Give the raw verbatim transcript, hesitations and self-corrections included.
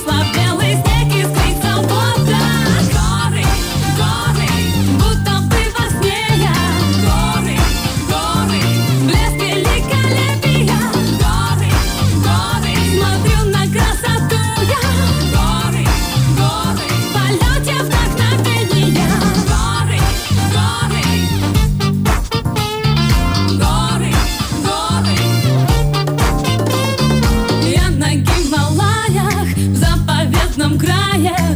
Весла, белый снег, искрится вода. Горы, горы, будто бы во сне я. Горы, горы, блеск великолепия. Горы, горы, смотрю на красоту я. Горы, горы, в полете вдохновения. Горы, горы, горы, горы. Я на Гималаях, в заповедном крае.